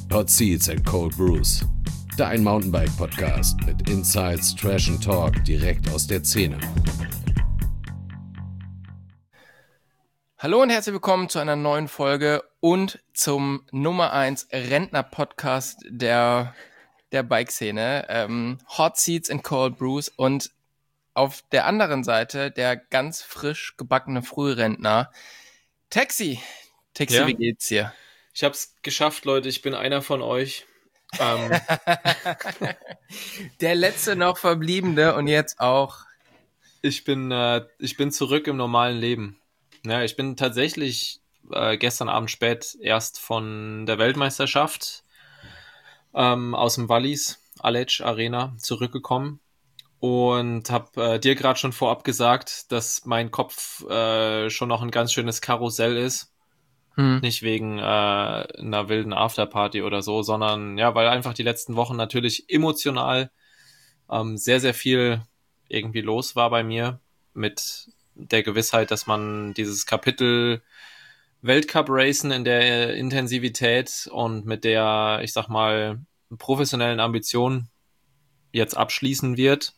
Hot Seats and Cold Brews. Dein Mountainbike-Podcast mit Insights, Trash and Talk direkt aus der Szene. Hallo und herzlich willkommen zu einer neuen Folge und zum Nummer 1 Rentner-Podcast der Bike-Szene. Hot Seats and Cold Brews und auf der anderen Seite der ganz frisch gebackene Frührentner Taxi. Taxi, Ja. Wie geht's dir? Ich hab's geschafft, Leute. Ich bin einer von euch. Der letzte noch Verbliebene und jetzt auch. Ich bin zurück im normalen Leben. Ja, ich bin tatsächlich gestern Abend spät erst von der Weltmeisterschaft aus dem Wallis Aletsch Arena zurückgekommen und habe dir gerade schon vorab gesagt, dass mein Kopf schon noch ein ganz schönes Karussell ist. Nicht wegen einer wilden Afterparty oder so, sondern ja, weil einfach die letzten Wochen natürlich emotional sehr, sehr viel irgendwie los war bei mir mit der Gewissheit, dass man dieses Kapitel Weltcup-Racen in der Intensivität und mit der, ich sag mal, professionellen Ambition jetzt abschließen wird.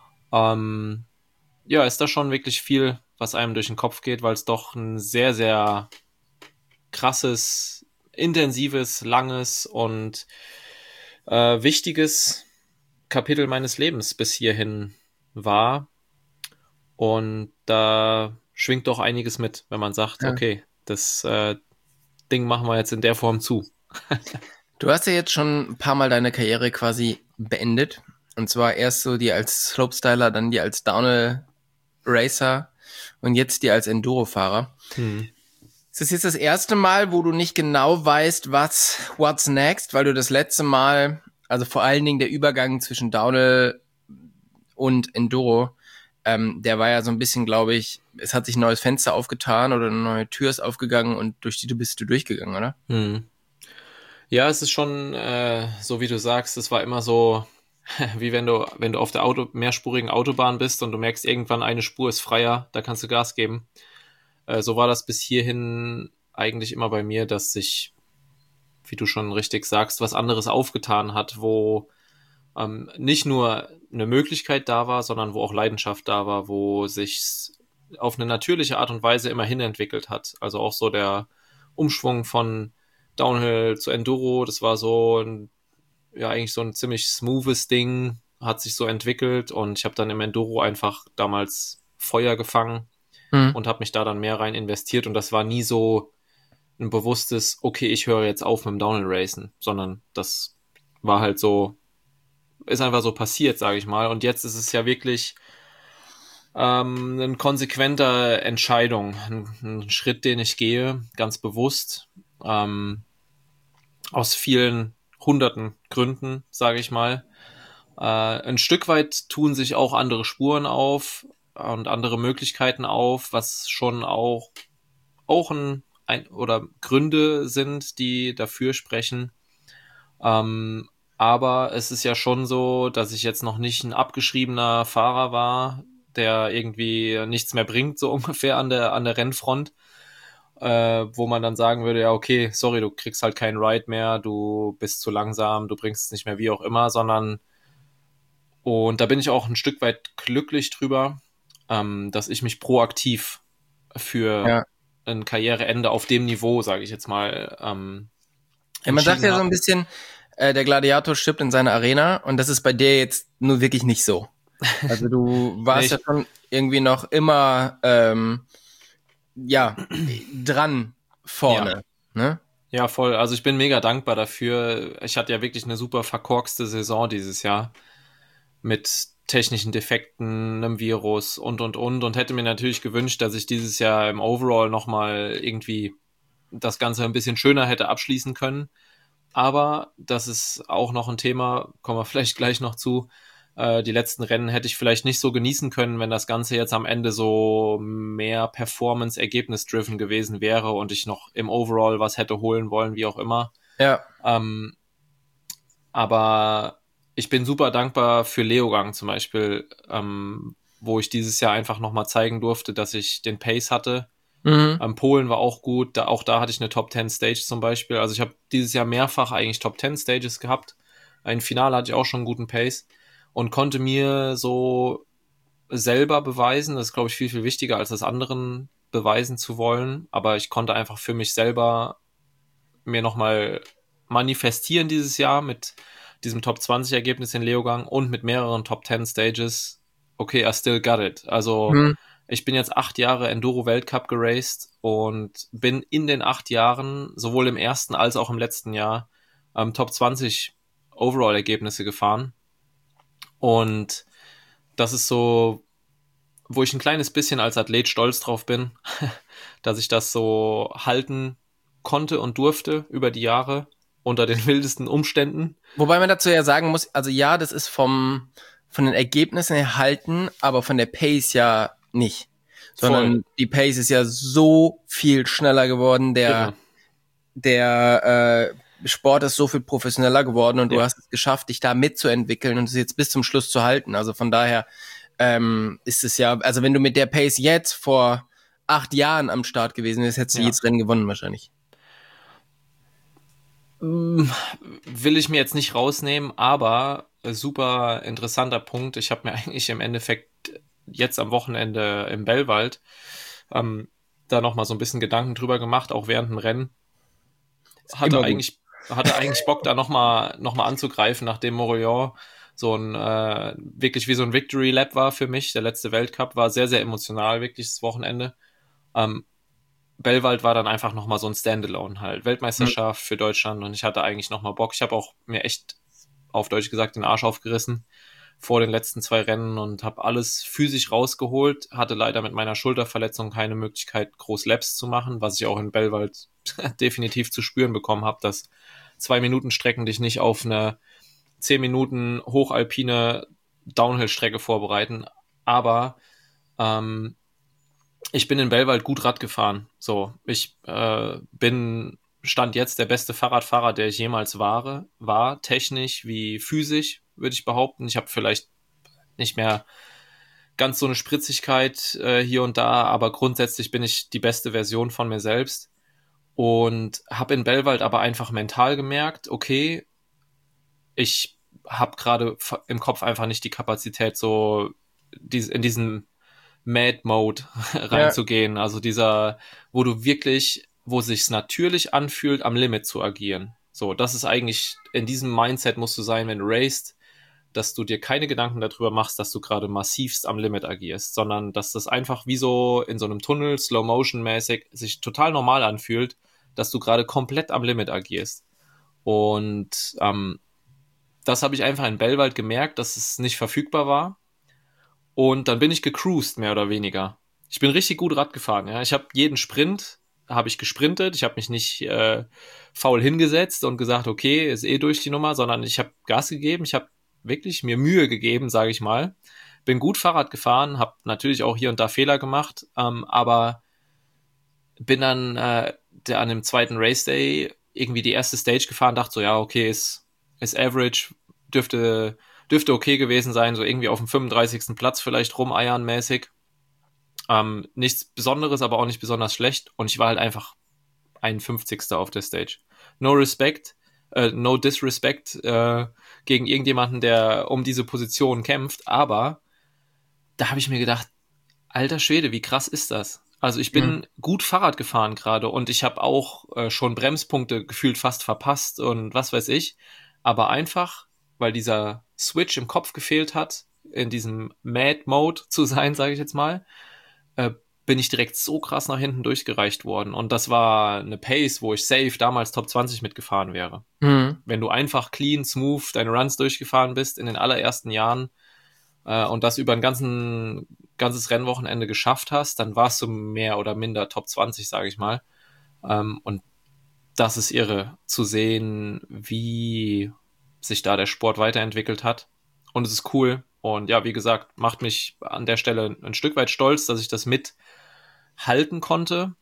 Ja, ist da schon wirklich viel, was einem durch den Kopf geht, weil es doch ein sehr, sehr krasses, intensives, langes und wichtiges Kapitel meines Lebens bis hierhin war. Und da schwingt doch einiges mit, wenn man sagt, okay, das Ding machen wir jetzt in der Form zu. Du hast ja jetzt schon ein paar Mal deine Karriere quasi beendet. Und zwar erst so die als Slopestyler, dann die als Downhill Racer und jetzt die als Enduro-Fahrer. Ist das jetzt das erste Mal, wo du nicht genau weißt, what's next? Weil du das letzte Mal, also vor allen Dingen der Übergang zwischen Downhill und Enduro, der war ja so ein bisschen, glaube ich, es hat sich ein neues Fenster aufgetan oder eine neue Tür ist aufgegangen und durch die bist du durchgegangen, oder? Ja, es ist schon so, wie du sagst, es war immer so, wie wenn du auf der mehrspurigen Autobahn bist und du merkst, irgendwann eine Spur ist freier, da kannst du Gas geben. So war das bis hierhin eigentlich immer bei mir, dass sich, wie du schon richtig sagst, was anderes aufgetan hat, wo nicht nur eine Möglichkeit da war, sondern wo auch Leidenschaft da war, wo sich auf eine natürliche Art und Weise immer hinentwickelt hat. Also auch so der Umschwung von Downhill zu Enduro, das war eigentlich so ein ziemlich smoothes Ding, hat sich so entwickelt und ich habe dann im Enduro einfach damals Feuer gefangen und habe mich da dann mehr rein investiert und das war nie so ein bewusstes, okay, ich höre jetzt auf mit dem Downhill-Racen, sondern das war halt so, ist einfach so passiert, sage ich mal. Und jetzt ist es ja wirklich eine konsequente Entscheidung, ein Schritt, den ich gehe, ganz bewusst, aus vielen hunderten Gründen, sage ich mal. Ein Stück weit tun sich auch andere Spuren auf und andere Möglichkeiten auf, was schon auch oder Gründe sind, die dafür sprechen. Aber es ist ja schon so, dass ich jetzt noch nicht ein abgeschriebener Fahrer war, der irgendwie nichts mehr bringt, so ungefähr an der Rennfront, wo man dann sagen würde, ja okay, sorry, du kriegst halt keinen Ride mehr, du bist zu langsam, du bringst es nicht mehr, wie auch immer, und da bin ich auch ein Stück weit glücklich drüber, dass ich mich proaktiv für ein Karriereende auf dem Niveau, sage ich jetzt mal, man sagt ja so ein bisschen, der Gladiator stirbt in seiner Arena und das ist bei dir jetzt nur wirklich nicht so. Also du warst ja schon irgendwie noch immer dran vorne. Ja. Ne? Ja, voll. Also ich bin mega dankbar dafür. Ich hatte ja wirklich eine super verkorkste Saison dieses Jahr mit technischen Defekten, einem Virus und hätte mir natürlich gewünscht, dass ich dieses Jahr im Overall nochmal irgendwie das Ganze ein bisschen schöner hätte abschließen können. Aber das ist auch noch ein Thema, kommen wir vielleicht gleich noch zu. Die letzten Rennen hätte ich vielleicht nicht so genießen können, wenn das Ganze jetzt am Ende so mehr Performance-Ergebnis-driven gewesen wäre und ich noch im Overall was hätte holen wollen, wie auch immer. Ja. Aber ich bin super dankbar für Leogang zum Beispiel, wo ich dieses Jahr einfach nochmal zeigen durfte, dass ich den Pace hatte, Polen war auch gut, auch da hatte ich eine Top 10 Stage zum Beispiel. Also ich habe dieses Jahr mehrfach eigentlich Top 10 Stages gehabt. Ein Finale hatte ich auch schon einen guten Pace und konnte mir so selber beweisen, das ist, glaube ich, viel, viel wichtiger, als das anderen beweisen zu wollen, aber ich konnte einfach für mich selber mir nochmal manifestieren dieses Jahr mit diesem Top 20 Ergebnis in Leogang und mit mehreren Top 10 Stages. Okay, I still got it. Also ich bin jetzt 8 Jahre Enduro-Weltcup geraced und bin in den 8 Jahren, sowohl im ersten als auch im letzten Jahr, Top 20 Overall-Ergebnisse gefahren. Und das ist so, wo ich ein kleines bisschen als Athlet stolz drauf bin, dass ich das so halten konnte und durfte über die Jahre unter den wildesten Umständen. Wobei man dazu ja sagen muss, also ja, das ist von den Ergebnissen erhalten, aber von der Pace ja nicht. Sondern die Pace ist ja so viel schneller geworden, der Sport ist so viel professioneller geworden und du hast es geschafft, dich da mitzuentwickeln und es jetzt bis zum Schluss zu halten. Also von daher ist es ja, also wenn du mit der Pace jetzt vor 8 Jahren am Start gewesen wärst, hättest du jedes Rennen gewonnen wahrscheinlich. Will ich mir jetzt nicht rausnehmen, aber super interessanter Punkt. Ich habe mir eigentlich im Endeffekt jetzt am Wochenende im Bellwald da nochmal so ein bisschen Gedanken drüber gemacht, auch während dem Rennen. Hatte eigentlich Bock, da nochmal anzugreifen, nachdem Morillon so ein wirklich wie so ein Victory Lap war für mich. Der letzte Weltcup war sehr, sehr emotional, wirklich das Wochenende. Bellwald war dann einfach nochmal so ein Standalone halt. Weltmeisterschaft für Deutschland und ich hatte eigentlich nochmal Bock. Ich habe auch mir echt, auf Deutsch gesagt, den Arsch aufgerissen vor den letzten 2 Rennen und habe alles physisch rausgeholt. Hatte leider mit meiner Schulterverletzung keine Möglichkeit, groß Laps zu machen, was ich auch in Bellwald definitiv zu spüren bekommen habe, dass 2-Minuten-Strecken dich nicht auf eine 10 Minuten hochalpine Downhill-Strecke vorbereiten. Aber ich bin in Bellwald gut Rad gefahren. So, ich bin Stand jetzt der beste Fahrradfahrer, der ich jemals war, technisch wie physisch, würde ich behaupten. Ich habe vielleicht nicht mehr ganz so eine Spritzigkeit hier und da, aber grundsätzlich bin ich die beste Version von mir selbst und habe in Bellwald aber einfach mental gemerkt, okay, ich habe gerade im Kopf einfach nicht die Kapazität, so in diesen Mad-Mode reinzugehen. Also dieser, wo du wirklich, wo sich's natürlich anfühlt, am Limit zu agieren. So, das ist eigentlich, in diesem Mindset musst du sein, wenn du racest, dass du dir keine Gedanken darüber machst, dass du gerade massivst am Limit agierst, sondern dass das einfach wie so in so einem Tunnel, Slow-Motion-mäßig, sich total normal anfühlt, dass du gerade komplett am Limit agierst. Und das habe ich einfach in Bellwald gemerkt, dass es nicht verfügbar war. Und dann bin ich gecruised, mehr oder weniger. Ich bin richtig gut Rad gefahren. Ja. Ich habe jeden Sprint, habe ich gesprintet. Ich habe mich nicht faul hingesetzt und gesagt, okay, ist eh durch die Nummer, sondern ich habe Gas gegeben. Ich habe wirklich mir Mühe gegeben, sage ich mal. Bin gut Fahrrad gefahren, habe natürlich auch hier und da Fehler gemacht, aber bin dann an dem zweiten Race Day irgendwie die erste Stage gefahren, dachte so, ja, okay, ist average, dürfte okay gewesen sein, so irgendwie auf dem 35. Platz vielleicht rumeiern mäßig. Nichts Besonderes, aber auch nicht besonders schlecht. Und ich war halt einfach 51. auf der Stage. No disrespect gegen irgendjemanden, der um diese Position kämpft. Aber da habe ich mir gedacht, alter Schwede, wie krass ist das? Also ich bin gut Fahrrad gefahren gerade und ich habe auch schon Bremspunkte gefühlt fast verpasst und was weiß ich. Aber einfach, weil dieser Switch im Kopf gefehlt hat, in diesem Mad-Mode zu sein, sage ich jetzt mal, bin ich direkt so krass nach hinten durchgereicht worden. Und das war eine Pace, wo ich safe damals Top 20 mitgefahren wäre. Wenn du einfach clean, smooth deine Runs durchgefahren bist in den allerersten Jahren und das über ein ganzes Rennwochenende geschafft hast, dann warst du mehr oder minder Top 20, sage ich mal. Und das ist irre zu sehen, wie sich da der Sport weiterentwickelt hat. Und es ist cool. Und ja, wie gesagt, macht mich an der Stelle ein Stück weit stolz, dass ich das mithalten konnte.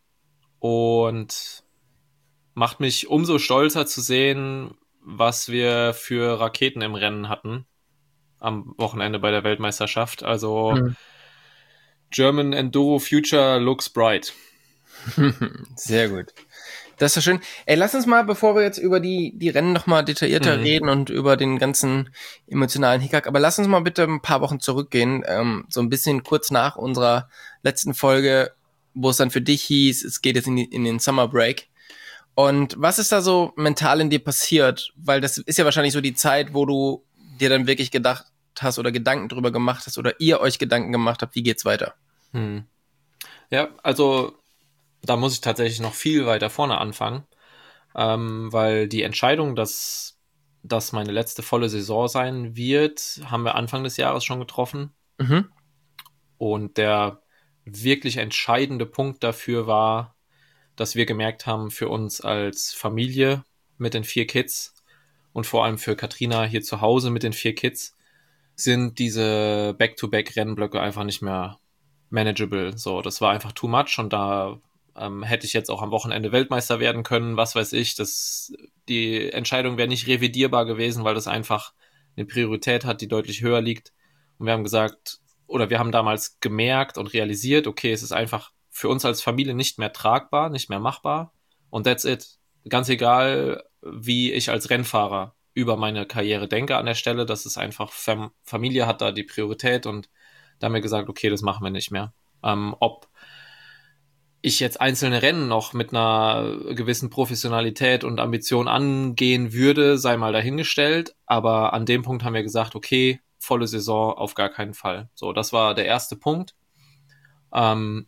Und macht mich umso stolzer zu sehen, was wir für Raketen im Rennen hatten am Wochenende bei der Weltmeisterschaft. Also German Enduro Future looks bright. Sehr gut. Das ist doch schön. Ey, lass uns mal, bevor wir jetzt über die Rennen nochmal detaillierter reden und über den ganzen emotionalen Hickhack, aber lass uns mal bitte ein paar Wochen zurückgehen, so ein bisschen kurz nach unserer letzten Folge, wo es dann für dich hieß, es geht jetzt in den Summer Break. Und was ist da so mental in dir passiert? Weil das ist ja wahrscheinlich so die Zeit, wo du dir dann wirklich gedacht hast oder Gedanken drüber gemacht hast oder ihr euch Gedanken gemacht habt, wie geht's weiter? Ja, also da muss ich tatsächlich noch viel weiter vorne anfangen, weil die Entscheidung, dass das meine letzte volle Saison sein wird, haben wir Anfang des Jahres schon getroffen. Mhm. Und der wirklich entscheidende Punkt dafür war, dass wir gemerkt haben, für uns als Familie mit den 4 Kids und vor allem für Katrina hier zu Hause mit den 4 Kids, sind diese Back-to-Back-Rennblöcke einfach nicht mehr manageable. So, das war einfach too much und da hätte ich jetzt auch am Wochenende Weltmeister werden können, was weiß ich. Die Entscheidung wäre nicht revidierbar gewesen, weil das einfach eine Priorität hat, die deutlich höher liegt. Und wir haben gesagt, oder wir haben damals gemerkt und realisiert, okay, es ist einfach für uns als Familie nicht mehr tragbar, nicht mehr machbar. Und that's it. Ganz egal, wie ich als Rennfahrer über meine Karriere denke an der Stelle, das ist einfach, Familie hat da die Priorität und da haben wir gesagt, okay, das machen wir nicht mehr. Ob ich jetzt einzelne Rennen noch mit einer gewissen Professionalität und Ambition angehen würde, sei mal dahingestellt. Aber an dem Punkt haben wir gesagt, okay, volle Saison auf gar keinen Fall. So, das war der erste Punkt. Dann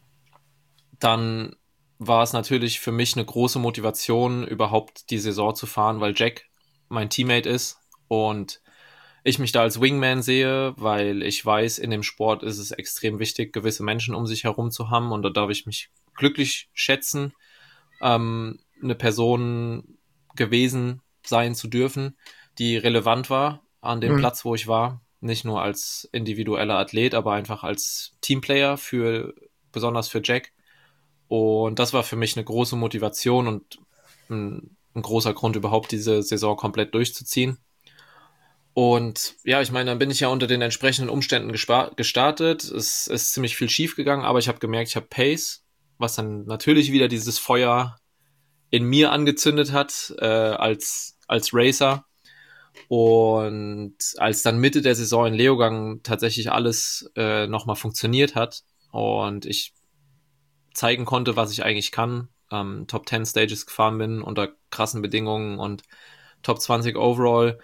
war es natürlich für mich eine große Motivation, überhaupt die Saison zu fahren, weil Jack mein Teammate ist und ich mich da als Wingman sehe, weil ich weiß, in dem Sport ist es extrem wichtig, gewisse Menschen um sich herum zu haben und da darf ich mich glücklich schätzen, eine Person gewesen sein zu dürfen, die relevant war an dem Platz, wo ich war. Nicht nur als individueller Athlet, aber einfach als Teamplayer besonders für Jack. Und das war für mich eine große Motivation und ein großer Grund, überhaupt diese Saison komplett durchzuziehen. Und ja, ich meine, dann bin ich ja unter den entsprechenden Umständen gestartet. Es ist ziemlich viel schief gegangen, aber ich habe gemerkt, ich habe Pace, was dann natürlich wieder dieses Feuer in mir angezündet hat als Racer. Und als dann Mitte der Saison in Leogang tatsächlich alles nochmal funktioniert hat und ich zeigen konnte, was ich eigentlich kann, Top 10 Stages gefahren bin unter krassen Bedingungen und Top 20 Overall,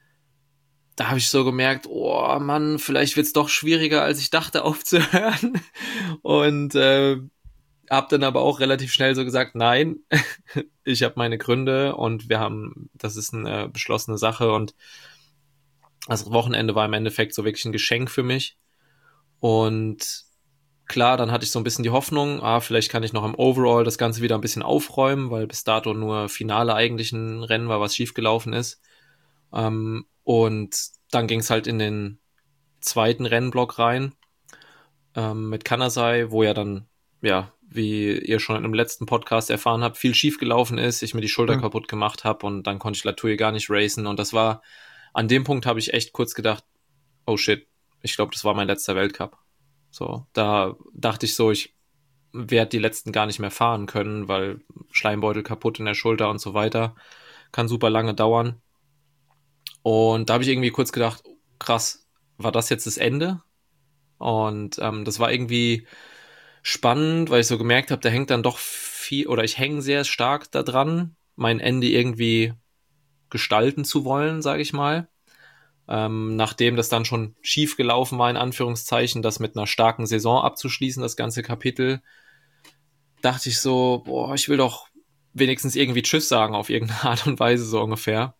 da habe ich so gemerkt, oh Mann, vielleicht wird's doch schwieriger, als ich dachte, aufzuhören. Und habe dann aber auch relativ schnell so gesagt, nein, ich habe meine Gründe und das ist eine beschlossene Sache und das Wochenende war im Endeffekt so wirklich ein Geschenk für mich. Und klar, dann hatte ich so ein bisschen die Hoffnung, vielleicht kann ich noch im Overall das Ganze wieder ein bisschen aufräumen, weil bis dato nur Finale eigentlich ein Rennen war, was schiefgelaufen ist. Und dann ging es halt in den zweiten Rennblock rein mit Kanasai, wo ja dann, ja, wie ihr schon im letzten Podcast erfahren habt, viel schiefgelaufen ist, ich mir die Schulter kaputt gemacht habe und dann konnte ich Latuille gar nicht racen und an dem Punkt habe ich echt kurz gedacht, oh shit, ich glaube, das war mein letzter Weltcup. So, da dachte ich so, ich werde die letzten gar nicht mehr fahren können, weil Schleimbeutel kaputt in der Schulter und so weiter. Kann super lange dauern. Und da habe ich irgendwie kurz gedacht, krass, war das jetzt das Ende? Und das war irgendwie spannend, weil ich so gemerkt habe, da hängt dann doch viel, oder ich hänge sehr stark da dran, mein Ende irgendwie gestalten zu wollen, sage ich mal. Nachdem das dann schon schief gelaufen war, in Anführungszeichen, das mit einer starken Saison abzuschließen, das ganze Kapitel, dachte ich so, boah, ich will doch wenigstens irgendwie Tschüss sagen auf irgendeine Art und Weise, so ungefähr.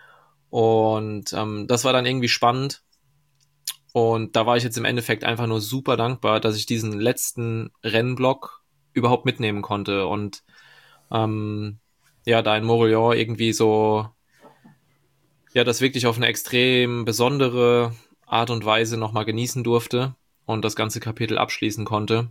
Und das war dann irgendwie spannend. Und da war ich jetzt im Endeffekt einfach nur super dankbar, dass ich diesen letzten Rennblock überhaupt mitnehmen konnte. Und ja, da in Morillon irgendwie so, ja, das wirklich auf eine extrem besondere Art und Weise nochmal genießen durfte und das ganze Kapitel abschließen konnte.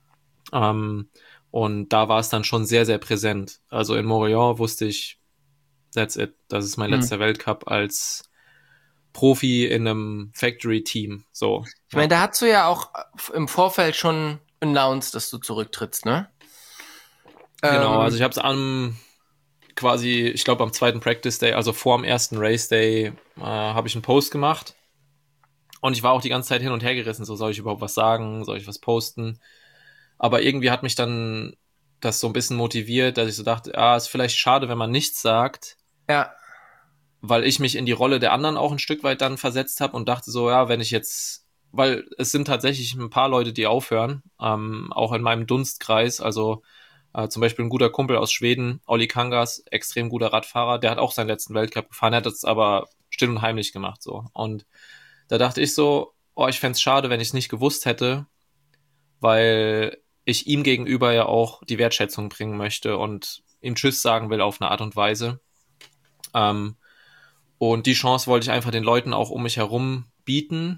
Und da war es dann schon sehr, sehr präsent. Also in Morillon wusste ich, that's it. Das ist mein letzter Weltcup als Profi in einem Factory-Team. So. Ich meine, da hast du ja auch im Vorfeld schon announced, dass du zurücktrittst, ne? Genau, also ich habe es quasi, ich glaube am zweiten Practice Day, also vor dem ersten Race Day, habe ich einen Post gemacht. Und ich war auch die ganze Zeit hin und her gerissen, so soll ich überhaupt was sagen, soll ich was posten? Aber irgendwie hat mich dann das so ein bisschen motiviert, dass ich so dachte, ist vielleicht schade, wenn man nichts sagt, Ja, weil ich mich in die Rolle der anderen auch ein Stück weit dann versetzt habe und dachte so, ja, wenn ich jetzt, weil es sind tatsächlich ein paar Leute, die aufhören, auch in meinem Dunstkreis, also zum Beispiel ein guter Kumpel aus Schweden, Olli Kangas, extrem guter Radfahrer, der hat auch seinen letzten Weltcup gefahren, hat das aber still und heimlich gemacht so. Und da dachte ich so, ich fänd's schade, wenn ich es nicht gewusst hätte, weil ich ihm gegenüber ja auch die Wertschätzung bringen möchte und ihm Tschüss sagen will auf eine Art und Weise. Ähm, und die Chance wollte ich einfach den Leuten auch um mich herum bieten.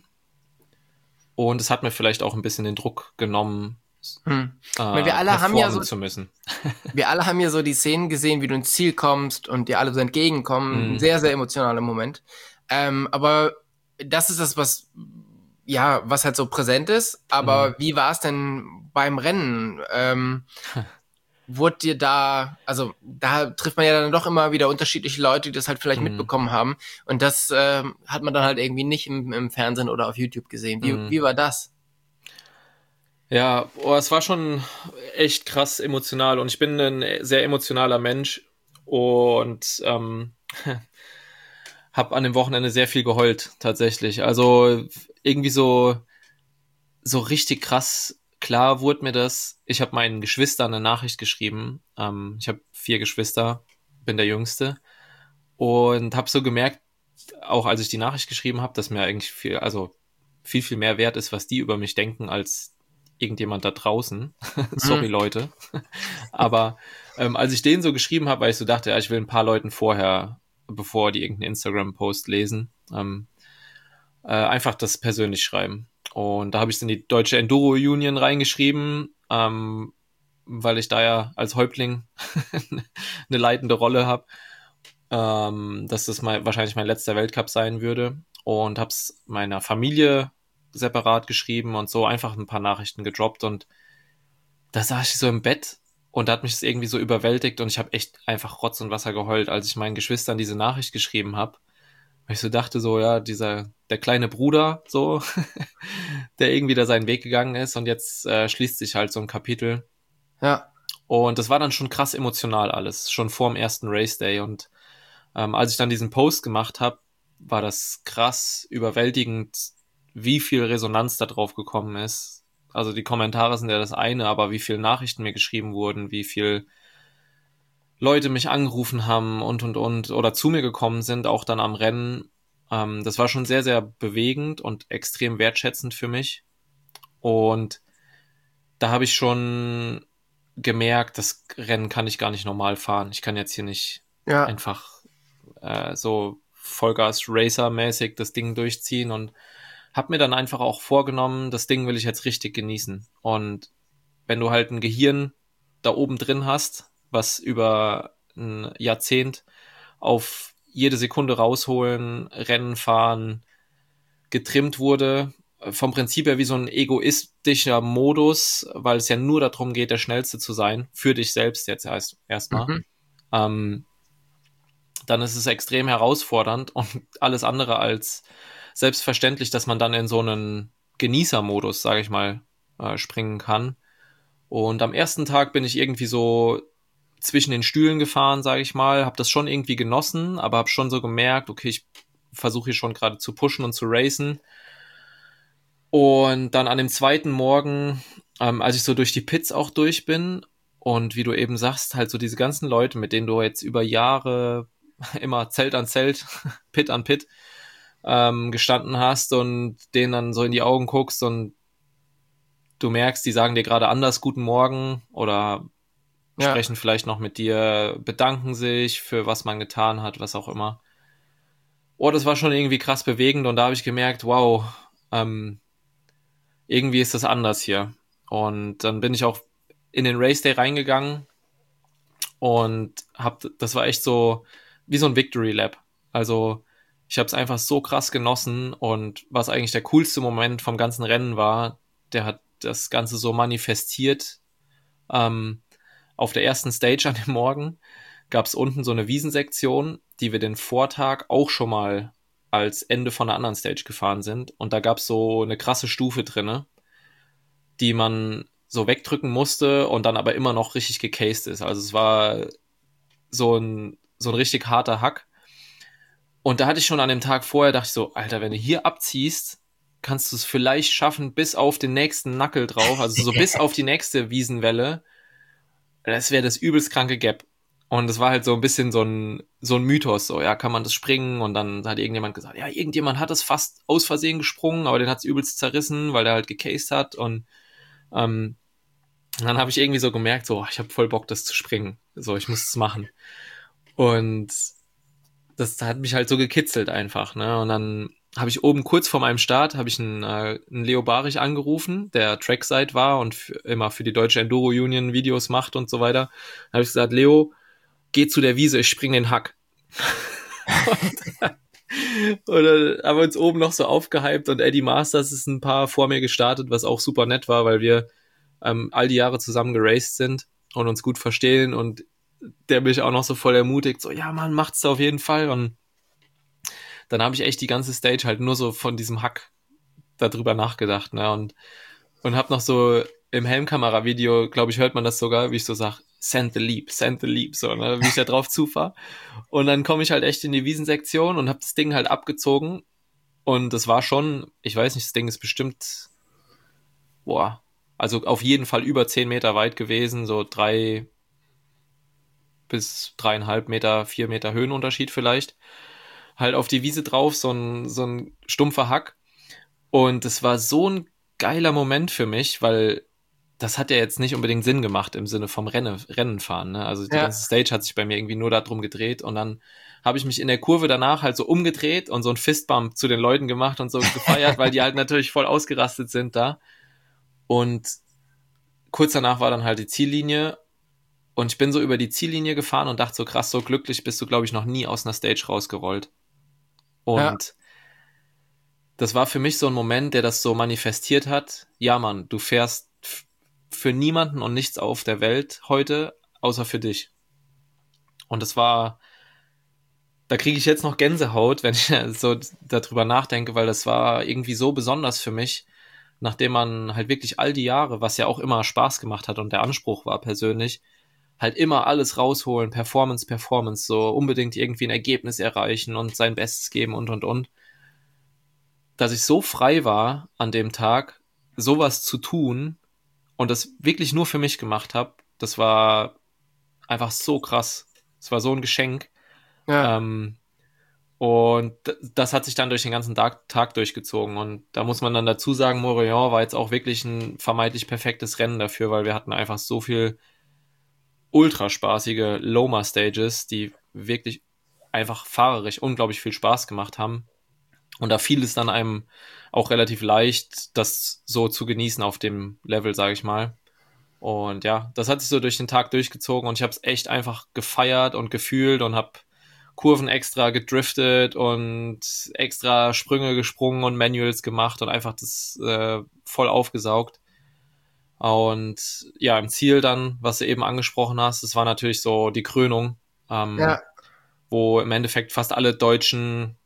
Und es hat mir vielleicht auch ein bisschen den Druck genommen, ich meine, wir alle haben ja so, performen zu müssen. wir alle haben ja so die Szenen gesehen, wie du ins Ziel kommst und dir alle so entgegenkommen. Ein sehr, sehr emotionaler Moment. Aber das ist das, was halt so präsent ist. Aber wie war es denn beim Rennen? Wurde dir also da trifft man ja dann doch immer wieder unterschiedliche Leute, die das halt vielleicht mitbekommen haben. Und das hat man dann halt irgendwie nicht im Fernsehen oder auf YouTube gesehen. Wie war das? Ja, es war schon echt krass emotional und ich bin ein sehr emotionaler Mensch und habe an dem Wochenende sehr viel geheult, tatsächlich. Also irgendwie so richtig krass klar wurde mir das. Ich habe meinen Geschwistern eine Nachricht geschrieben. Ich habe 4 Geschwister, bin der Jüngste und habe so gemerkt, auch als ich die Nachricht geschrieben habe, dass mir eigentlich viel, viel mehr wert ist, was die über mich denken, als irgendjemand da draußen. Sorry, Leute. Aber als ich denen so geschrieben habe, weil ich so dachte, ja, ich will ein paar Leuten vorher, bevor die irgendeinen Instagram-Post lesen, einfach das persönlich schreiben. Und da habe ich es in die Deutsche Enduro Union reingeschrieben, weil ich da ja als Häuptling eine leitende Rolle habe, dass das wahrscheinlich mein letzter Weltcup sein würde. Und habe es meiner Familie separat geschrieben und so einfach ein paar Nachrichten gedroppt. Und da saß ich so im Bett und da hat mich das irgendwie so überwältigt und ich habe echt einfach Rotz und Wasser geheult, als ich meinen Geschwistern diese Nachricht geschrieben habe. Weil ich so dachte so, ja, der kleine Bruder, so, der irgendwie da seinen Weg gegangen ist und jetzt schließt sich halt so ein Kapitel. Ja. Und das war dann schon krass emotional alles, schon vor dem ersten Race Day. Und als ich dann diesen Post gemacht habe, war das krass überwältigend, wie viel Resonanz da drauf gekommen ist. Also die Kommentare sind ja das eine, aber wie viele Nachrichten mir geschrieben wurden, wie viel Leute mich angerufen haben und oder zu mir gekommen sind, auch dann am Rennen. Das war schon sehr, sehr bewegend und extrem wertschätzend für mich. Und da habe ich schon gemerkt, das Rennen kann ich gar nicht normal fahren. Ich kann jetzt hier nicht einfach so Vollgas-Racer-mäßig das Ding durchziehen und habe mir dann einfach auch vorgenommen, das Ding will ich jetzt richtig genießen. Und wenn du halt ein Gehirn da oben drin hast, was über ein Jahrzehnt auf jede Sekunde rausholen, Rennen fahren, getrimmt wurde, vom Prinzip her wie so ein egoistischer Modus, weil es ja nur darum geht, der Schnellste zu sein, für dich selbst jetzt erstmal. Dann ist es extrem herausfordernd und alles andere als selbstverständlich, dass man dann in so einen Genießermodus, sage ich mal, springen kann. Und am ersten Tag bin ich irgendwie so zwischen den Stühlen gefahren, sage ich mal, habe das schon irgendwie genossen, aber habe schon so gemerkt, okay, ich versuche hier schon gerade zu pushen und zu racen. Und dann an dem zweiten Morgen, als ich so durch die Pits auch durch bin und wie du eben sagst, halt so diese ganzen Leute, mit denen du jetzt über Jahre immer Zelt an Zelt, Pit an Pit gestanden hast und denen dann so in die Augen guckst und du merkst, die sagen dir gerade anders Guten Morgen oder sprechen vielleicht noch mit dir, bedanken sich für was man getan hat, was auch immer. Das war schon irgendwie krass bewegend und da habe ich gemerkt, wow, irgendwie ist das anders hier. Und dann bin ich auch in den Race Day reingegangen und das war echt so wie so ein Victory Lap. Also ich habe es einfach so krass genossen und was eigentlich der coolste Moment vom ganzen Rennen war, der hat das Ganze so manifestiert, auf der ersten Stage an dem Morgen gab es unten so eine Wiesensektion, die wir den Vortag auch schon mal als Ende von einer anderen Stage gefahren sind. Und da gab es so eine krasse Stufe drinne, die man so wegdrücken musste und dann aber immer noch richtig gecased ist. Also es war so ein richtig harter Hack. Und da hatte ich schon an dem Tag vorher, dachte ich so, Alter, wenn du hier abziehst, kannst du es vielleicht schaffen bis auf den nächsten Knuckle drauf, also so bis auf die nächste Wiesenwelle. Das wäre das übelst kranke Gap. Und es war halt so ein bisschen so ein Mythos, so, ja, kann man das springen? Und dann hat irgendjemand gesagt, ja, irgendjemand hat es fast aus Versehen gesprungen, aber den hat es übelst zerrissen, weil der halt gecased hat. Und dann habe ich irgendwie so gemerkt, so, ich habe voll Bock, das zu springen. So, ich muss es machen. Und das hat mich halt so gekitzelt einfach, ne? Und dann habe ich oben kurz vor meinem Start, habe ich einen Leo Barich angerufen, der Trackside war und immer für die Deutsche Enduro Union Videos macht und so weiter. Da habe ich gesagt, Leo, geh zu der Wiese, ich spring den Hack. Und dann haben wir uns oben noch so aufgehypt und Eddie Masters ist ein paar vor mir gestartet, was auch super nett war, weil wir all die Jahre zusammen geraced sind und uns gut verstehen und der mich auch noch so voll ermutigt, so, ja Mann, macht's auf jeden Fall. Und dann habe ich echt die ganze Stage halt nur so von diesem Hack darüber nachgedacht, ne, und habe noch so im Helmkamera-Video, glaube ich, hört man das sogar, wie ich so sag, send the leap, so, ne, wie ich da drauf zufahr. Und dann komme ich halt echt in die Wiesensektion und habe das Ding halt abgezogen und das war schon, ich weiß nicht, das Ding ist bestimmt, also auf jeden Fall über 10 Meter weit gewesen, so 3 bis 3,5 Meter, 4 Meter Höhenunterschied vielleicht. Halt auf die Wiese drauf, so ein stumpfer Hack. Und es war so ein geiler Moment für mich, weil das hat ja jetzt nicht unbedingt Sinn gemacht im Sinne vom Rennen fahren, ne? Also die ganze Stage hat sich bei mir irgendwie nur darum gedreht und dann habe ich mich in der Kurve danach halt so umgedreht und so ein Fistbump zu den Leuten gemacht und so gefeiert, weil die halt natürlich voll ausgerastet sind da. Und kurz danach war dann halt die Ziellinie und ich bin so über die Ziellinie gefahren und dachte so, krass, so glücklich bist du, glaube ich, noch nie aus einer Stage rausgerollt. Und das war für mich so ein Moment, der das so manifestiert hat. Ja, Mann, du fährst für niemanden und nichts auf der Welt heute, außer für dich. Und das war, da kriege ich jetzt noch Gänsehaut, wenn ich so darüber nachdenke, weil das war irgendwie so besonders für mich, nachdem man halt wirklich all die Jahre, was ja auch immer Spaß gemacht hat und der Anspruch war persönlich, halt immer alles rausholen, Performance, so unbedingt irgendwie ein Ergebnis erreichen und sein Bestes geben und. Dass ich so frei war an dem Tag, sowas zu tun und das wirklich nur für mich gemacht habe, das war einfach so krass. Es war so ein Geschenk. Ja. Und das hat sich dann durch den ganzen Tag durchgezogen. Und da muss man dann dazu sagen, Morillon war jetzt auch wirklich ein vermeintlich perfektes Rennen dafür, weil wir hatten einfach so viel ultra spaßige Loma-Stages, die wirklich einfach fahrerisch unglaublich viel Spaß gemacht haben. Und da fiel es dann einem auch relativ leicht, das so zu genießen auf dem Level, sage ich mal. Und ja, das hat sich so durch den Tag durchgezogen und ich habe es echt einfach gefeiert und gefühlt und habe Kurven extra gedriftet und extra Sprünge gesprungen und Manuals gemacht und einfach das voll aufgesaugt. Und ja, im Ziel dann, was du eben angesprochen hast, das war natürlich so die Krönung, wo im Endeffekt fast alle deutschen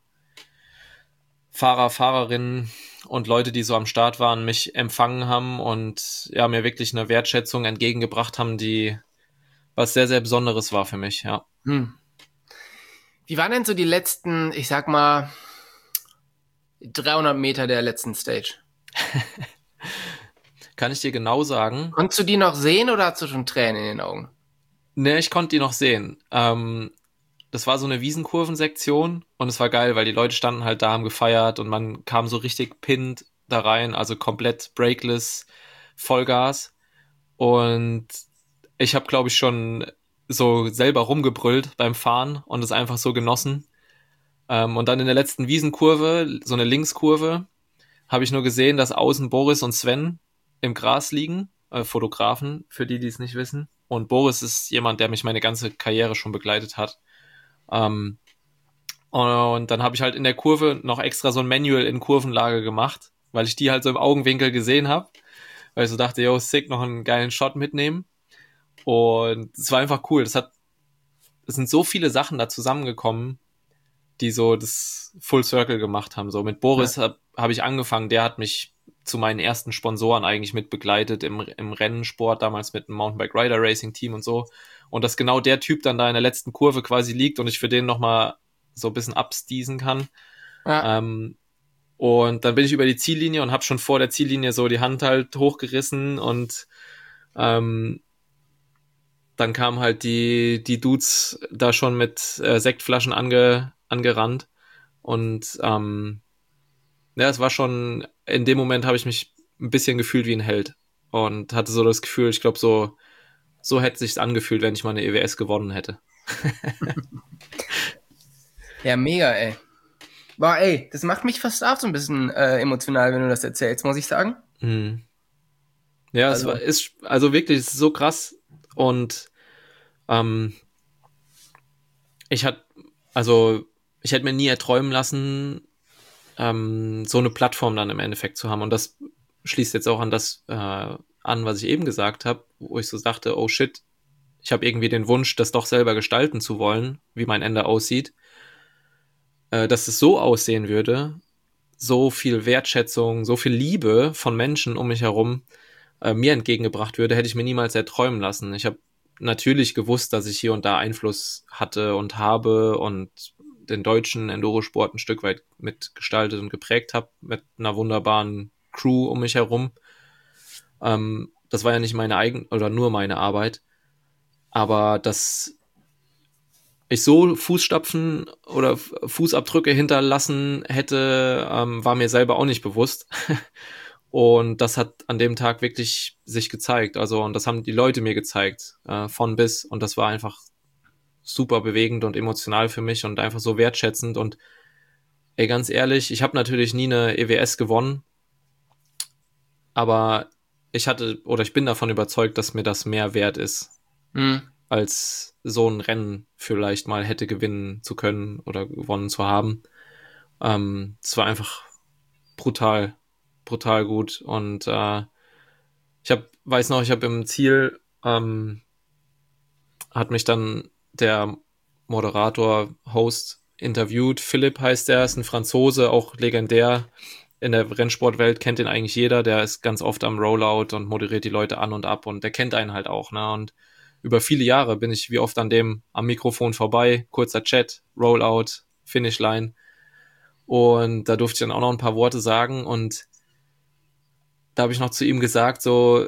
Fahrer, Fahrerinnen und Leute, die so am Start waren, mich empfangen haben und ja, mir wirklich eine Wertschätzung entgegengebracht haben, die was sehr, sehr Besonderes war für mich, ja. Wie waren denn so die letzten, ich sag mal, 300 Meter der letzten Stage? Kann ich dir genau sagen. Konntest du die noch sehen oder hast du schon Tränen in den Augen? Ne, ich konnte die noch sehen. Das war so eine Wiesenkurvensektion und es war geil, weil die Leute standen halt da, haben gefeiert und man kam so richtig pinned da rein, also komplett brakeless, Vollgas. Und ich habe, glaube ich, schon so selber rumgebrüllt beim Fahren und es einfach so genossen. Und dann in der letzten Wiesenkurve, so eine Linkskurve, habe ich nur gesehen, dass außen Boris und Sven im Gras liegen, Fotografen, für die es nicht wissen. Und Boris ist jemand, der mich meine ganze Karriere schon begleitet hat. Und dann habe ich halt in der Kurve noch extra so ein Manual in Kurvenlage gemacht, weil ich die halt so im Augenwinkel gesehen habe, weil ich so dachte, yo, sick, noch einen geilen Shot mitnehmen. Und es war einfach cool. Es sind so viele Sachen da zusammengekommen, die so das Full Circle gemacht haben. So mit Boris hab ich angefangen, der hat mich zu meinen ersten Sponsoren eigentlich mit begleitet im Rennsport, damals mit einem Mountainbike Rider Racing Team und so. Und dass genau der Typ dann da in der letzten Kurve quasi liegt und ich für den nochmal so ein bisschen absteasen kann. Ja. Und dann bin ich über die Ziellinie und habe schon vor der Ziellinie so die Hand halt hochgerissen und dann kamen halt die Dudes da schon mit Sektflaschen angerannt und ja, es war schon, in dem Moment habe ich mich ein bisschen gefühlt wie ein Held und hatte so das Gefühl, ich glaube, so hätte sich's angefühlt, wenn ich mal eine EWS gewonnen hätte. Ja, mega, ey. Boah, ey, das macht mich fast auch so ein bisschen emotional, wenn du das erzählst, muss ich sagen. Mhm. Ja, Also- ist wirklich, es ist so krass und ich hätte mir nie erträumen lassen, so eine Plattform dann im Endeffekt zu haben. Und das schließt jetzt auch an das an, was ich eben gesagt habe, wo ich so dachte, oh shit, ich habe irgendwie den Wunsch, das doch selber gestalten zu wollen, wie mein Ende aussieht. Dass es so aussehen würde, so viel Wertschätzung, so viel Liebe von Menschen um mich herum mir entgegengebracht würde, hätte ich mir niemals erträumen lassen. Ich habe natürlich gewusst, dass ich hier und da Einfluss hatte und habe und den deutschen Endurosport ein Stück weit mitgestaltet und geprägt habe mit einer wunderbaren Crew um mich herum. Das war ja nicht meine eigene oder nur meine Arbeit, aber dass ich so Fußstapfen oder Fußabdrücke hinterlassen hätte, war mir selber auch nicht bewusst. Und das hat an dem Tag wirklich sich gezeigt. Also, und das haben die Leute mir gezeigt, von bis. Und das war einfach super bewegend und emotional für mich und einfach so wertschätzend. Und ey, ganz ehrlich, ich habe natürlich nie eine EWS gewonnen, aber ich bin davon überzeugt, dass mir das mehr wert ist, als so ein Rennen vielleicht mal hätte gewinnen zu können oder gewonnen zu haben. Es war einfach brutal, brutal gut. Und ich habe im Ziel, hat mich dann der Moderator, Host interviewt. Philipp heißt er, ist ein Franzose, auch legendär. In der Rennsportwelt kennt ihn eigentlich jeder. Der ist ganz oft am Rollout und moderiert die Leute an und ab und der kennt einen halt auch, ne? Und über viele Jahre bin ich wie oft an dem am Mikrofon vorbei, kurzer Chat, Rollout, Finishline. Und da durfte ich dann auch noch ein paar Worte sagen und da habe ich noch zu ihm gesagt, so,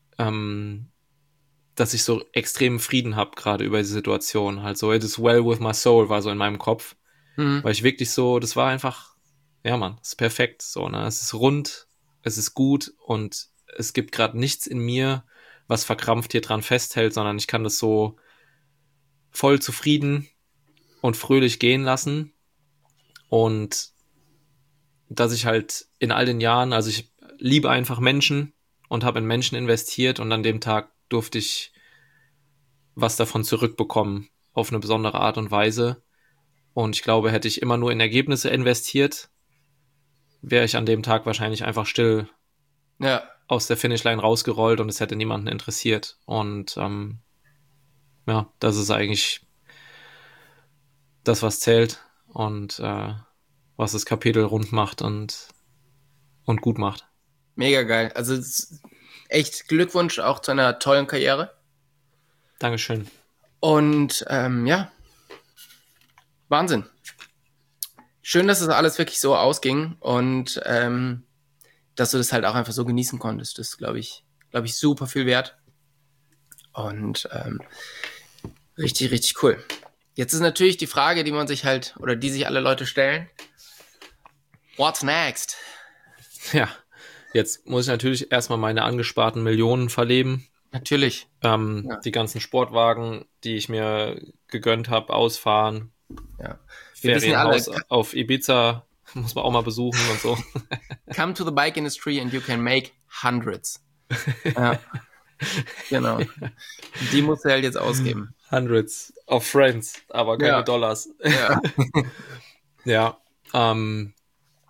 dass ich so extremen Frieden habe gerade über die Situation. Halt so, it is well with my soul war so in meinem Kopf. Weil ich wirklich so, das war einfach, ja Mann, es ist perfekt. So, ne? Es ist rund, es ist gut und es gibt gerade nichts in mir, was verkrampft hier dran festhält, sondern ich kann das so voll zufrieden und fröhlich gehen lassen. Und dass ich halt in all den Jahren, also ich liebe einfach Menschen und habe in Menschen investiert und an dem Tag durfte ich was davon zurückbekommen auf eine besondere Art und Weise. Und ich glaube, hätte ich immer nur in Ergebnisse investiert, wäre ich an dem Tag wahrscheinlich einfach still Ja. aus der Finishline rausgerollt und es hätte niemanden interessiert. Und ja, das ist eigentlich das, was zählt und was das Kapitel rund macht und gut macht. Mega geil. Also echt Glückwunsch auch zu einer tollen Karriere. Dankeschön. Und ja, Wahnsinn. Schön, dass es alles wirklich so ausging und dass du das halt auch einfach so genießen konntest. Das ist, glaube ich, super viel wert. Und richtig, richtig cool. Jetzt ist natürlich die Frage, die man sich halt, oder die sich alle Leute stellen. What's next? Ja, jetzt muss ich natürlich erstmal meine angesparten Millionen verleben. Natürlich. Die ganzen Sportwagen, die ich mir gegönnt habe, ausfahren. Ja. Wir wissen ja Ferienhaus alle, auf Ibiza muss man auch mal besuchen und so. come to the bike industry and you can make hundreds. Ja. Genau. Die musst du halt jetzt ausgeben. Hundreds of friends, aber keine Ja. Dollars. Ja. Ja,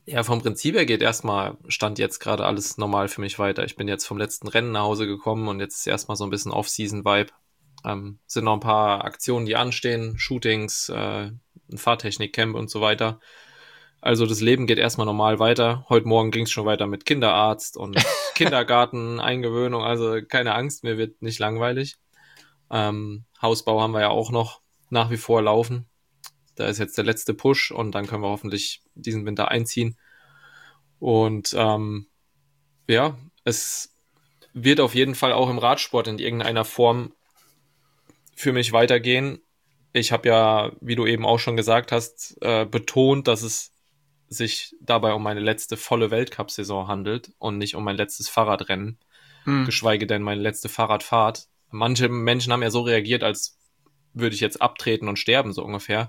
Ja, vom Prinzip her geht erstmal, stand jetzt gerade alles normal für mich weiter. Ich bin jetzt vom letzten Rennen nach Hause gekommen und jetzt ist erstmal so ein bisschen Off-Season-Vibe. Sind noch ein paar Aktionen, die anstehen, Shootings, ein Fahrtechnik-Camp und so weiter. Also das Leben geht erstmal normal weiter. Heute Morgen ging es schon weiter mit Kinderarzt und Kindergarten, Eingewöhnung, also keine Angst, mir wird nicht langweilig. Hausbau haben wir ja auch noch nach wie vor laufen. Da ist jetzt der letzte Push und dann können wir hoffentlich diesen Winter einziehen. Und ja, es wird auf jeden Fall auch im Radsport in irgendeiner Form für mich weitergehen. Ich habe ja, wie du eben auch schon gesagt hast, betont, dass es sich dabei um meine letzte volle Weltcup-Saison handelt und nicht um mein letztes Fahrradrennen, geschweige denn meine letzte Fahrradfahrt. Manche Menschen haben ja so reagiert, als würde ich jetzt abtreten und sterben, so ungefähr.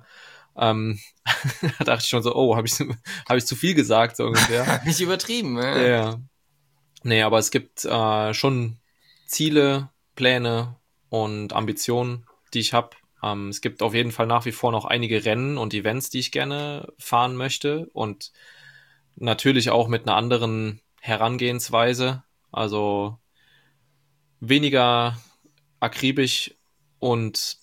Da dachte ich schon so, oh, hab ich zu viel gesagt, so ungefähr. Nicht übertrieben, ja. Ja. Nee, aber es gibt schon Ziele, Pläne und Ambitionen, die ich habe. Es gibt auf jeden Fall nach wie vor noch einige Rennen und Events, die ich gerne fahren möchte und natürlich auch mit einer anderen Herangehensweise, also weniger akribisch und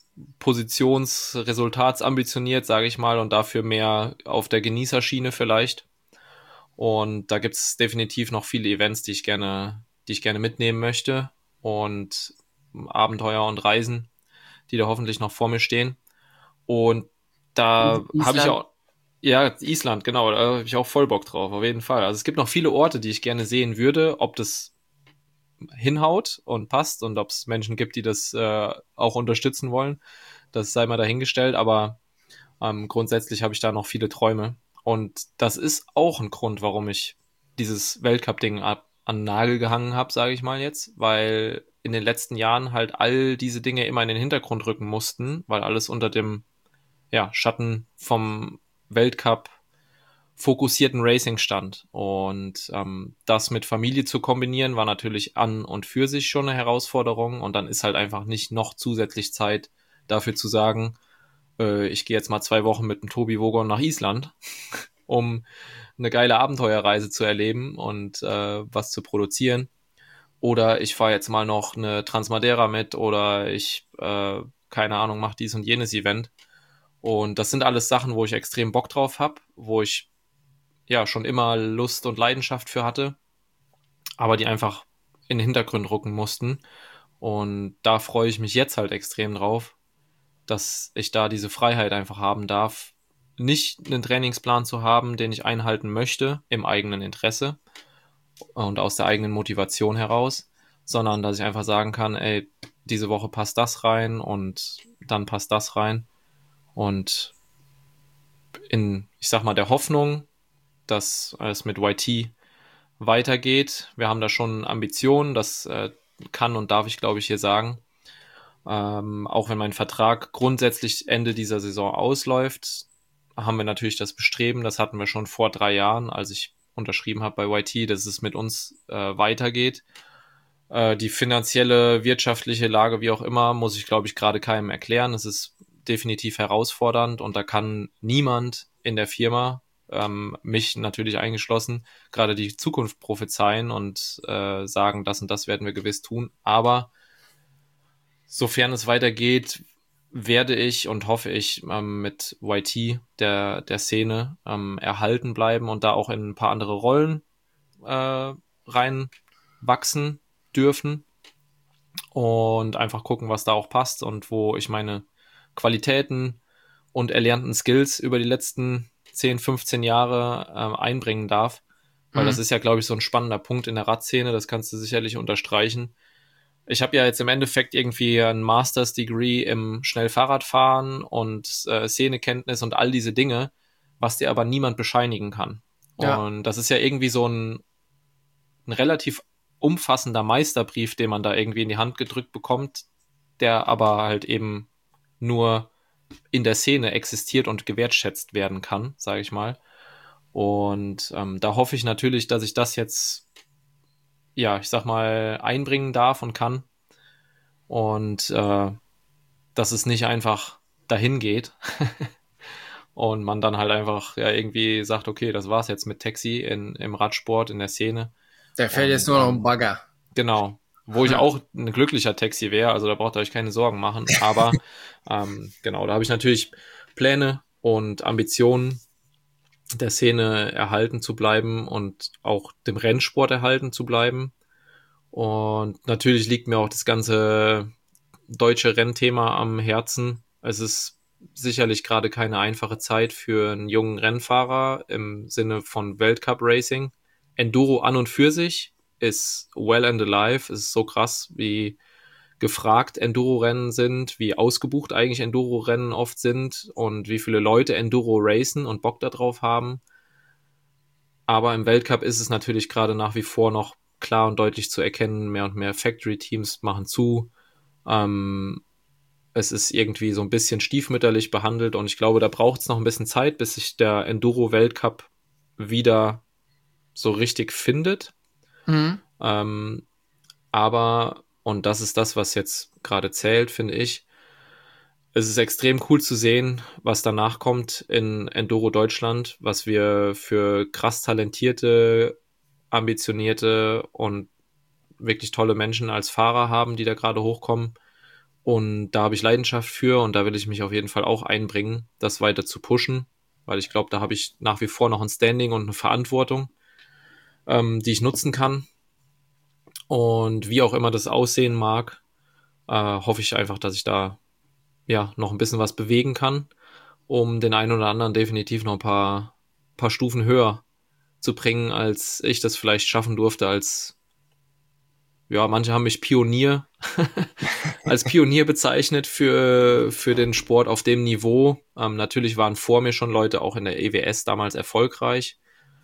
positionsresultatsambitioniert, sage ich mal, und dafür mehr auf der Genießerschiene vielleicht. Und da gibt es definitiv noch viele Events, die ich gerne mitnehmen möchte und Abenteuer und Reisen, die da hoffentlich noch vor mir stehen. Und da habe ich auch, ja, Island, genau, da habe ich auch voll Bock drauf, auf jeden Fall. Also es gibt noch viele Orte, die ich gerne sehen würde, ob das hinhaut und passt und ob es Menschen gibt, die das auch unterstützen wollen. Das sei mal dahingestellt, aber grundsätzlich habe ich da noch viele Träume. Und das ist auch ein Grund, warum ich dieses Weltcup-Ding an den Nagel gehangen habe, sage ich mal jetzt, weil in den letzten Jahren halt all diese Dinge immer in den Hintergrund rücken mussten, weil alles unter dem Schatten vom Weltcup fokussierten Racing stand. Und das mit Familie zu kombinieren, war natürlich an und für sich schon eine Herausforderung. Und dann ist halt einfach nicht noch zusätzlich Zeit dafür zu sagen, ich gehe jetzt mal 2 Wochen mit dem Tobi Wogon nach Island, um eine geile Abenteuerreise zu erleben und was zu produzieren. Oder ich fahre jetzt mal noch eine Transmadeira mit oder ich, keine Ahnung, mache dies und jenes Event. Und das sind alles Sachen, wo ich extrem Bock drauf habe, wo ich ja schon immer Lust und Leidenschaft für hatte, aber die einfach in den Hintergrund rücken mussten. Und da freue ich mich jetzt halt extrem drauf, dass ich da diese Freiheit einfach haben darf, nicht einen Trainingsplan zu haben, den ich einhalten möchte im eigenen Interesse und aus der eigenen Motivation heraus, sondern dass ich einfach sagen kann, ey, diese Woche passt das rein und dann passt das rein. Und ich sag mal, der Hoffnung, dass es mit YT weitergeht. Wir haben da schon Ambitionen, das kann und darf ich, glaube ich, hier sagen. Auch wenn mein Vertrag grundsätzlich Ende dieser Saison ausläuft, haben wir natürlich das Bestreben, das hatten wir schon vor 3 Jahren, als ich unterschrieben habe bei YT, dass es mit uns weitergeht. Die finanzielle, wirtschaftliche Lage, wie auch immer, muss ich, glaube ich, gerade keinem erklären. Es ist definitiv herausfordernd und da kann niemand in der Firma, mich natürlich eingeschlossen, gerade die Zukunft prophezeien und sagen, das und das werden wir gewiss tun. Aber sofern es weitergeht, werde ich und hoffe ich mit YT der Szene erhalten bleiben und da auch in ein paar andere Rollen reinwachsen dürfen und einfach gucken, was da auch passt und wo ich meine Qualitäten und erlernten Skills über die letzten 10, 15 Jahre einbringen darf. Weil das ist ja, glaube ich, so ein spannender Punkt in der Radszene, das kannst du sicherlich unterstreichen. Ich habe ja jetzt im Endeffekt irgendwie ein Master's-Degree im Schnellfahrradfahren und Szenekenntnis und all diese Dinge, was dir aber niemand bescheinigen kann. Ja. Und das ist ja irgendwie so ein relativ umfassender Meisterbrief, den man da irgendwie in die Hand gedrückt bekommt, der aber halt eben nur in der Szene existiert und gewertschätzt werden kann, sage ich mal. Und da hoffe ich natürlich, dass ich das jetzt, ja, ich sag mal, einbringen darf und kann. Und dass es nicht einfach dahin geht. und man dann halt einfach ja irgendwie sagt, okay, das war's jetzt mit Taxi im Radsport, in der Szene. Der fällt Und, jetzt nur noch ein Bagger. Genau. Wo ich auch ein glücklicher Taxi wäre, also da braucht ihr euch keine Sorgen machen. Aber genau, da habe ich natürlich Pläne und Ambitionen, der Szene erhalten zu bleiben und auch dem Rennsport erhalten zu bleiben. Und natürlich liegt mir auch das ganze deutsche Rennthema am Herzen. Es ist sicherlich gerade keine einfache Zeit für einen jungen Rennfahrer im Sinne von Weltcup Racing. Enduro an und für sich ist well and alive. Es ist so krass, wie gefragt Enduro-Rennen sind, wie ausgebucht eigentlich Enduro-Rennen oft sind und wie viele Leute Enduro racen und Bock darauf haben. Aber im Weltcup ist es natürlich gerade nach wie vor noch klar und deutlich zu erkennen, mehr und mehr Factory-Teams machen zu. Es ist irgendwie so ein bisschen stiefmütterlich behandelt und ich glaube, da braucht es noch ein bisschen Zeit, bis sich der Enduro-Weltcup wieder so richtig findet. Mhm. Aber, und das ist das, was jetzt gerade zählt, finde ich, es ist extrem cool zu sehen, was danach kommt in Enduro Deutschland, was wir für krass talentierte, ambitionierte und wirklich tolle Menschen als Fahrer haben, die da gerade hochkommen. Und da habe ich Leidenschaft für und da will ich mich auf jeden Fall auch einbringen, das weiter zu pushen, weil ich glaube, da habe ich nach wie vor noch ein Standing und eine Verantwortung, die ich nutzen kann. Und wie auch immer das aussehen mag, hoffe ich einfach, dass ich da ja noch ein bisschen was bewegen kann, um den einen oder anderen definitiv noch ein paar Stufen höher zu bringen, als ich das vielleicht schaffen durfte als, ja, manche haben mich Pionier, als Pionier bezeichnet für den Sport auf dem Niveau. Natürlich waren vor mir schon Leute auch in der EWS damals erfolgreich,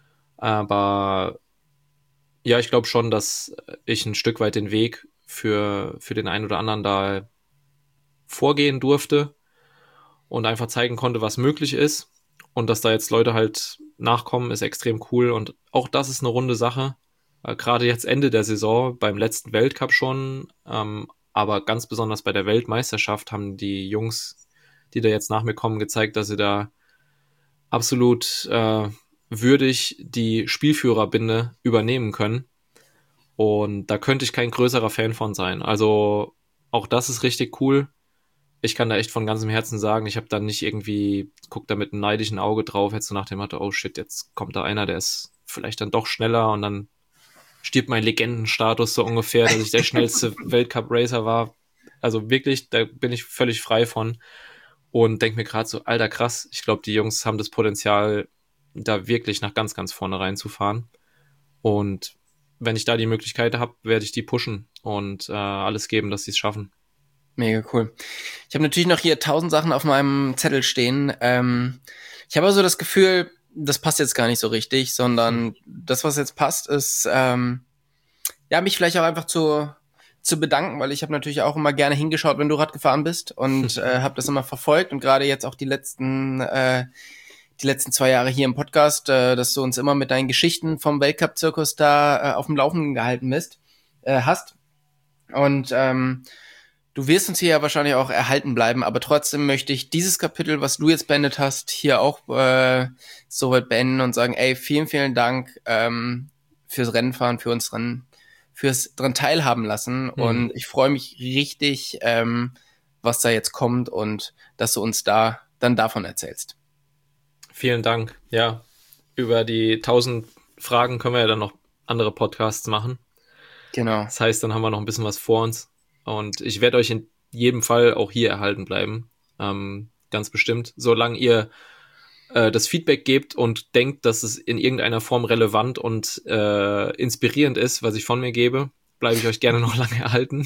aber ja, ich glaube schon, dass ich ein Stück weit den Weg für den einen oder anderen da vorgehen durfte und einfach zeigen konnte, was möglich ist. Und dass da jetzt Leute halt nachkommen, ist extrem cool. Und auch das ist eine runde Sache. Gerade jetzt Ende der Saison, beim letzten Weltcup schon, aber ganz besonders bei der Weltmeisterschaft haben die Jungs, die da jetzt nach mir kommen, gezeigt, dass sie da absolut würdig die Spielführerbinde übernehmen können. Und da könnte ich kein größerer Fan von sein. Also auch das ist richtig cool. Ich kann da echt von ganzem Herzen sagen, ich habe da nicht irgendwie, guck da mit einem neidischen Auge drauf, jetzt so nach dem Motto, oh shit, jetzt kommt da einer, der ist vielleicht dann doch schneller und dann stirbt mein Legendenstatus so ungefähr, dass ich der schnellste Weltcup-Racer war. Also wirklich, da bin ich völlig frei von und denke mir gerade so, alter krass, ich glaube, die Jungs haben das Potenzial, da wirklich nach ganz, ganz vorne reinzufahren. Und wenn ich da die Möglichkeit habe, werde ich die pushen und alles geben, dass sie es schaffen. Mega cool. Ich habe natürlich noch hier 1000 Sachen auf meinem Zettel stehen. Ich habe also das Gefühl, das passt jetzt gar nicht so richtig, sondern das, was jetzt passt, ist, ja, mich vielleicht auch einfach zu bedanken, weil ich habe natürlich auch immer gerne hingeschaut, wenn du Rad gefahren bist und habe das immer verfolgt und gerade jetzt auch die letzten 2 Jahre hier im Podcast, dass du uns immer mit deinen Geschichten vom Weltcup-Zirkus da auf dem Laufenden gehalten hast. Und du wirst uns hier ja wahrscheinlich auch erhalten bleiben, aber trotzdem möchte ich dieses Kapitel, was du jetzt beendet hast, hier auch soweit beenden und sagen, ey, vielen, vielen Dank fürs Rennfahren, fürs dran teilhaben lassen. Und ich freue mich richtig, was da jetzt kommt und dass du uns da dann davon erzählst. Vielen Dank. Ja, über die 1000 Fragen können wir ja dann noch andere Podcasts machen. Genau. Das heißt, dann haben wir noch ein bisschen was vor uns. Und ich werde euch in jedem Fall auch hier erhalten bleiben. Ganz bestimmt. Solange ihr das Feedback gebt und denkt, dass es in irgendeiner Form relevant und inspirierend ist, was ich von mir gebe, bleibe ich euch gerne noch lange erhalten.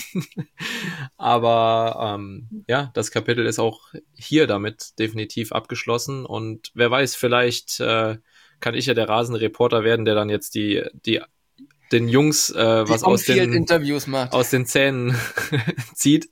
Aber ja, das Kapitel ist auch hier damit definitiv abgeschlossen. Und wer weiß, vielleicht kann ich ja der rasende Reporter werden, der dann jetzt den Jungs was aus Interviews macht. aus den Zähnen zieht,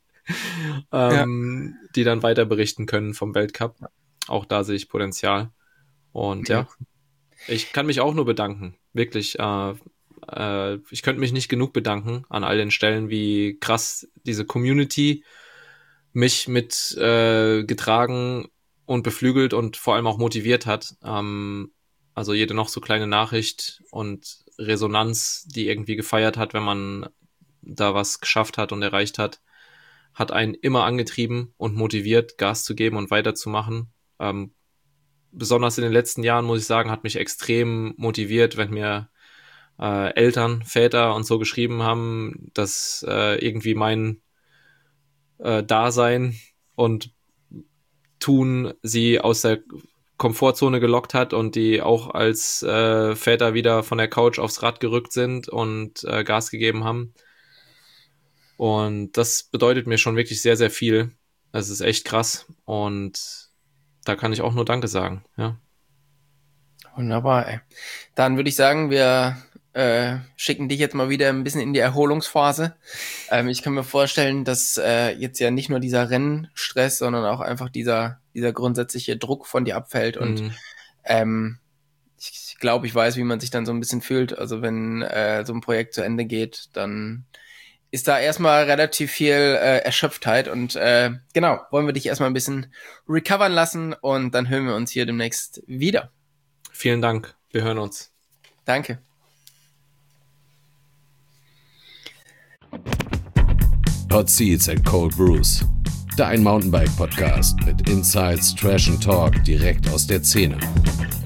die dann weiter berichten können vom Weltcup. Auch da sehe ich Potenzial. Und ja, ich kann mich auch nur bedanken. Wirklich. Ich könnte mich nicht genug bedanken an all den Stellen, wie krass diese Community mich mit getragen und beflügelt und vor allem auch motiviert hat. Also jede noch so kleine Nachricht und Resonanz, die irgendwie gefeiert hat, wenn man da was geschafft hat und erreicht hat einen immer angetrieben und motiviert, Gas zu geben und weiterzumachen. Besonders in den letzten Jahren, muss ich sagen, hat mich extrem motiviert, wenn mir Eltern, Väter und so geschrieben haben, dass irgendwie mein Dasein und Tun sie aus der Komfortzone gelockt hat und die auch als Väter wieder von der Couch aufs Rad gerückt sind und Gas gegeben haben. Und das bedeutet mir schon wirklich sehr, sehr viel. Das ist echt krass und da kann ich auch nur Danke sagen, ja. Wunderbar, ey. Dann würde ich sagen, wir schicken dich jetzt mal wieder ein bisschen in die Erholungsphase. Ich kann mir vorstellen, dass jetzt ja nicht nur dieser Rennstress, sondern auch einfach dieser grundsätzliche Druck von dir abfällt. Und ich glaube, ich weiß, wie man sich dann so ein bisschen fühlt. Also wenn so ein Projekt zu Ende geht, dann ist da erstmal relativ viel Erschöpftheit. Und genau, wollen wir dich erstmal ein bisschen recovern lassen und dann hören wir uns hier demnächst wieder. Vielen Dank. Wir hören uns. Danke. Hot Seats and Cold Brews. Dein Mountainbike-Podcast mit Insights, Trash and Talk direkt aus der Szene.